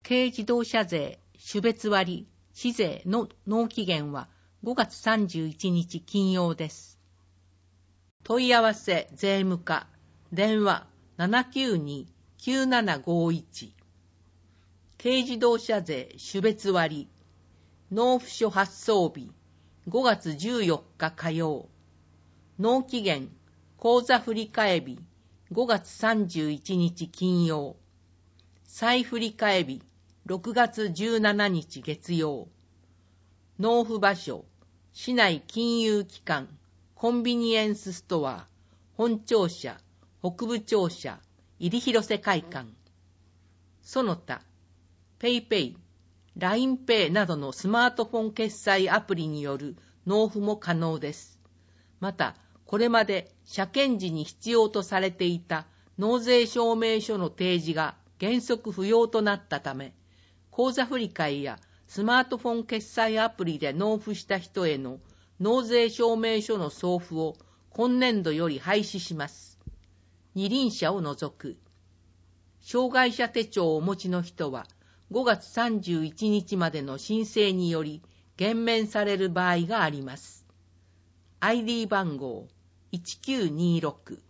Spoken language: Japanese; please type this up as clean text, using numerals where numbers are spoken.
軽自動車税種別割市税の納期限は5月31日金曜です。問い合わせ税務課電話 792-9751 軽自動車税種別割納付書発送日5月14日火曜納期限口座振替日5月31日金曜再振替日6月17日月曜納付場所市内金融機関コンビニエンスストア本庁舎北部庁舎入広瀬会館その他PayPay、LINEPay などのスマートフォン決済アプリによる納付も可能です。また、これまで車検時に必要とされていた納税証明書の提示が原則不要となったため、口座振替やスマートフォン決済アプリで納付した人への納税証明書の送付を今年度より廃止します。二輪車を除く。障害者手帳をお持ちの人は、5月31日までの申請により減免される場合があります。ID 番号1926